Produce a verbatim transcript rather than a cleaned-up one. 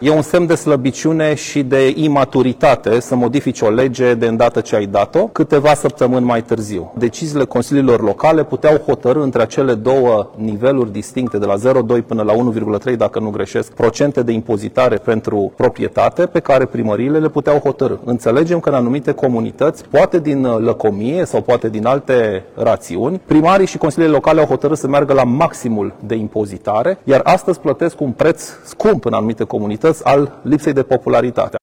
E un semn de slăbiciune și de imaturitate să modifici o lege de îndată ce ai dat-o, câteva săptămâni mai târziu. Deciziile consiliilor locale puteau hotărî între acele două niveluri distincte, de la zero virgulă doi până la unu virgulă trei, dacă nu greșesc, procente de impozitare pentru proprietate, pe care primăriile le puteau hotărâ. Înțelegem că în anumite comunități, poate din lăcomie sau poate din alte rațiuni, primarii și consiliile locale au hotărât să meargă la maximul de impozitare, iar astăzi plătesc un preț scump în anumite comunități al lipsei de popularitate.